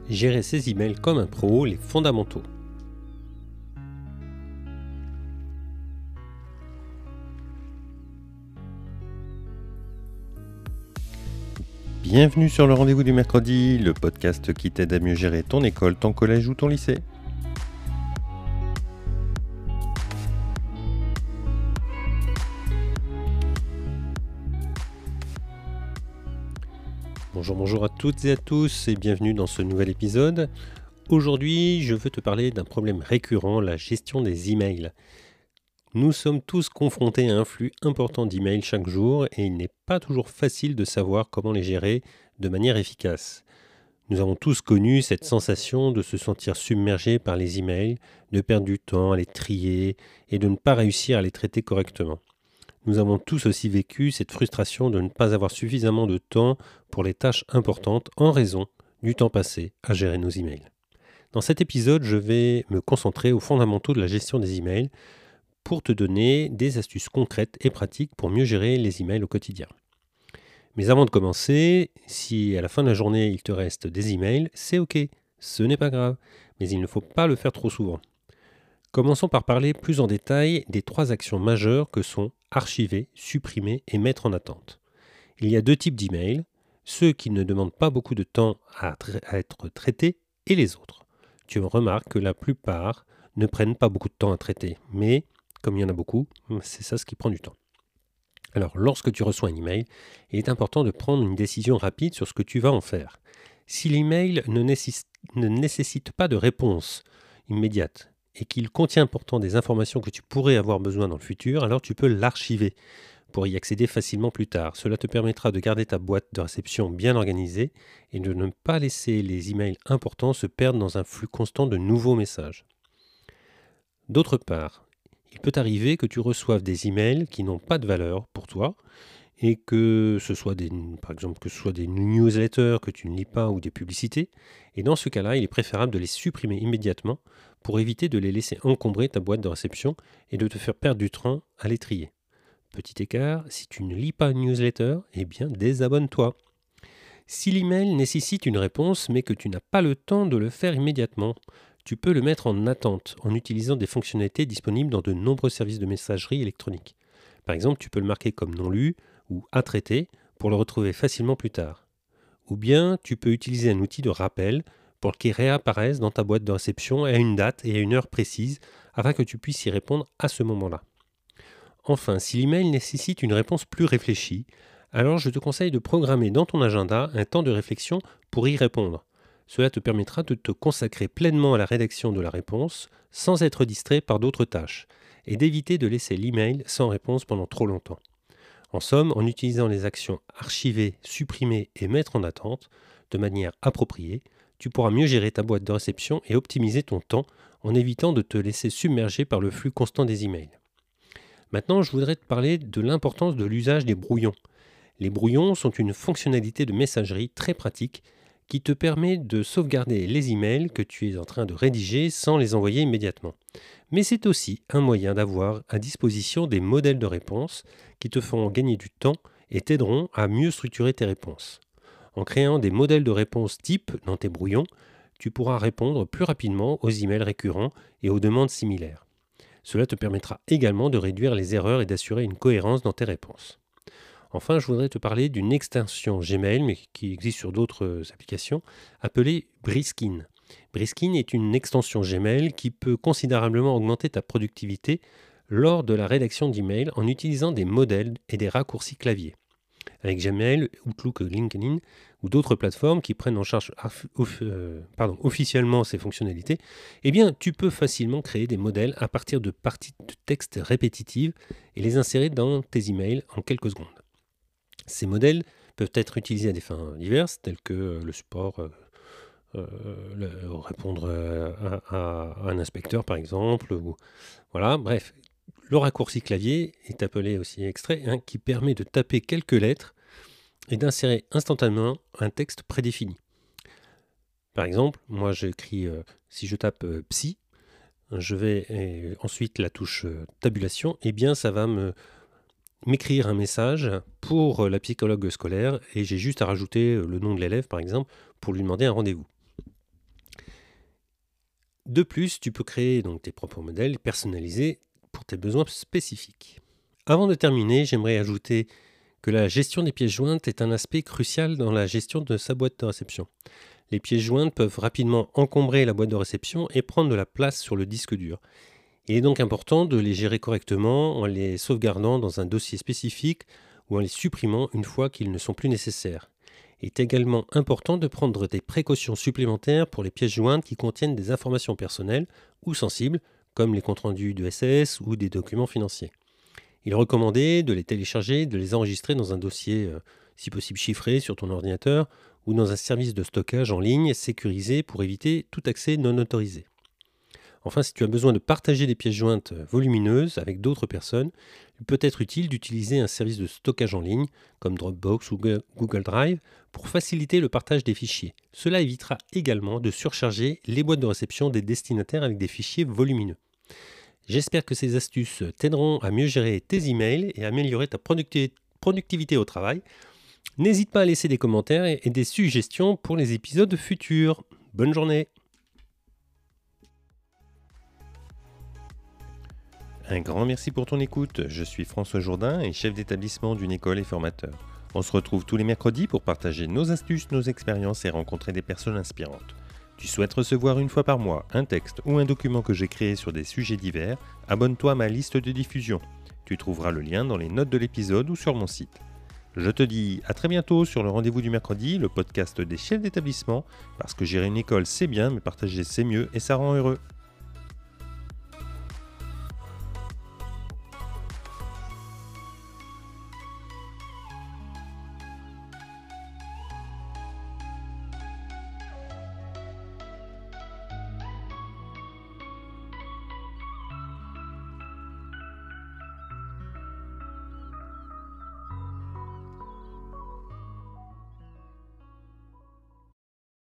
Gérer ses emails comme un pro, les fondamentaux. Bienvenue sur le rendez-vous du mercredi, le podcast qui t'aide à mieux gérer ton école, ton collège ou ton lycée. Bonjour à toutes et à tous et bienvenue dans ce nouvel épisode. Aujourd'hui, je veux te parler d'un problème récurrent, la gestion des emails. Nous sommes tous confrontés à un flux important d'emails chaque jour et il n'est pas toujours facile de savoir comment les gérer de manière efficace. Nous avons tous connu cette sensation de se sentir submergé par les emails, de perdre du temps à les trier et de ne pas réussir à les traiter correctement. Nous avons tous aussi vécu cette frustration de ne pas avoir suffisamment de temps pour les tâches importantes en raison du temps passé à gérer nos emails. Dans cet épisode, je vais me concentrer aux fondamentaux de la gestion des emails pour te donner des astuces concrètes et pratiques pour mieux gérer les emails au quotidien. Mais avant de commencer, si à la fin de la journée il te reste des emails, c'est ok, ce n'est pas grave, mais il ne faut pas le faire trop souvent. Commençons par parler plus en détail des 3 actions majeures que sont archiver, supprimer et mettre en attente. Il y a 2 types d'emails, ceux qui ne demandent pas beaucoup de temps à être traités et les autres. Tu remarques que la plupart ne prennent pas beaucoup de temps à traiter, mais comme il y en a beaucoup, c'est ça ce qui prend du temps. Alors, lorsque tu reçois un email, il est important de prendre une décision rapide sur ce que tu vas en faire. Si l'email ne nécessite pas de réponse immédiate et qu'il contient pourtant des informations que tu pourrais avoir besoin dans le futur, alors tu peux l'archiver pour y accéder facilement plus tard. Cela te permettra de garder ta boîte de réception bien organisée et de ne pas laisser les emails importants se perdre dans un flux constant de nouveaux messages. D'autre part, il peut arriver que tu reçoives des emails qui n'ont pas de valeur pour toi et que ce soit des newsletters que tu ne lis pas ou des publicités. Et dans ce cas-là, il est préférable de les supprimer immédiatement pour éviter de les laisser encombrer ta boîte de réception et de te faire perdre du temps à les trier. Petit écart, si tu ne lis pas une newsletter, eh bien désabonne-toi. Si l'email nécessite une réponse mais que tu n'as pas le temps de le faire immédiatement, tu peux le mettre en attente en utilisant des fonctionnalités disponibles dans de nombreux services de messagerie électronique. Par exemple, tu peux le marquer comme non lu ou à traiter pour le retrouver facilement plus tard. Ou bien, tu peux utiliser un outil de rappel pour qu'il réapparaisse dans ta boîte de réception à une date et à une heure précise afin que tu puisses y répondre à ce moment-là. Enfin, si l'email nécessite une réponse plus réfléchie, alors je te conseille de programmer dans ton agenda un temps de réflexion pour y répondre. Cela te permettra de te consacrer pleinement à la rédaction de la réponse sans être distrait par d'autres tâches et d'éviter de laisser l'email sans réponse pendant trop longtemps. En somme, en utilisant les actions archiver, supprimer et mettre en attente de manière appropriée, tu pourras mieux gérer ta boîte de réception et optimiser ton temps en évitant de te laisser submerger par le flux constant des emails. Maintenant, je voudrais te parler de l'importance de l'usage des brouillons. Les brouillons sont une fonctionnalité de messagerie très pratique qui te permet de sauvegarder les emails que tu es en train de rédiger sans les envoyer immédiatement. Mais c'est aussi un moyen d'avoir à disposition des modèles de réponse qui te feront gagner du temps et t'aideront à mieux structurer tes réponses. En créant des modèles de réponse type dans tes brouillons, tu pourras répondre plus rapidement aux emails récurrents et aux demandes similaires. Cela te permettra également de réduire les erreurs et d'assurer une cohérence dans tes réponses. Enfin, je voudrais te parler d'une extension Gmail, mais qui existe sur d'autres applications, appelée Briskin. Briskin est une extension Gmail qui peut considérablement augmenter ta productivité lors de la rédaction d'emails en utilisant des modèles et des raccourcis clavier. Avec Gmail, Outlook, LinkedIn ou d'autres plateformes qui prennent en charge officiellement ces fonctionnalités, eh bien, tu peux facilement créer des modèles à partir de parties de texte répétitives et les insérer dans tes emails en quelques secondes. Ces modèles peuvent être utilisés à des fins diverses, telles que le support, répondre à un inspecteur par exemple. Voilà, bref. Le raccourci clavier est appelé aussi extrait, qui permet de taper quelques lettres et d'insérer instantanément un texte prédéfini. Par exemple, moi j'écris, si je tape psy, je vais ensuite la touche tabulation, et bien ça va m'écrire un message pour la psychologue scolaire et j'ai juste à rajouter le nom de l'élève par exemple pour lui demander un rendez-vous. De plus, tu peux créer donc tes propres modèles personnalisés pour tes besoins spécifiques. Avant de terminer, j'aimerais ajouter que la gestion des pièces jointes est un aspect crucial dans la gestion de sa boîte de réception. Les pièces jointes peuvent rapidement encombrer la boîte de réception et prendre de la place sur le disque dur. Il est donc important de les gérer correctement en les sauvegardant dans un dossier spécifique ou en les supprimant une fois qu'ils ne sont plus nécessaires. Il est également important de prendre des précautions supplémentaires pour les pièces jointes qui contiennent des informations personnelles ou sensibles, comme les comptes rendus de SAS ou des documents financiers. Il est recommandé de les télécharger, de les enregistrer dans un dossier, si possible chiffré, sur ton ordinateur ou dans un service de stockage en ligne sécurisé pour éviter tout accès non autorisé. Enfin, si tu as besoin de partager des pièces jointes volumineuses avec d'autres personnes, il peut être utile d'utiliser un service de stockage en ligne comme Dropbox ou Google Drive pour faciliter le partage des fichiers. Cela évitera également de surcharger les boîtes de réception des destinataires avec des fichiers volumineux. J'espère que ces astuces t'aideront à mieux gérer tes emails et à améliorer ta productivité au travail. N'hésite pas à laisser des commentaires et des suggestions pour les épisodes futurs. Bonne journée! Un grand merci pour ton écoute. Je suis François Jourdain et chef d'établissement d'une école et formateur. On se retrouve tous les mercredis pour partager nos astuces, nos expériences et rencontrer des personnes inspirantes. Tu souhaites recevoir une fois par mois un texte ou un document que j'ai créé sur des sujets divers? Abonne-toi à ma liste de diffusion. Tu trouveras le lien dans les notes de l'épisode ou sur mon site. Je te dis à très bientôt sur le rendez-vous du mercredi, le podcast des chefs d'établissement, parce que gérer une école c'est bien, mais partager c'est mieux et ça rend heureux.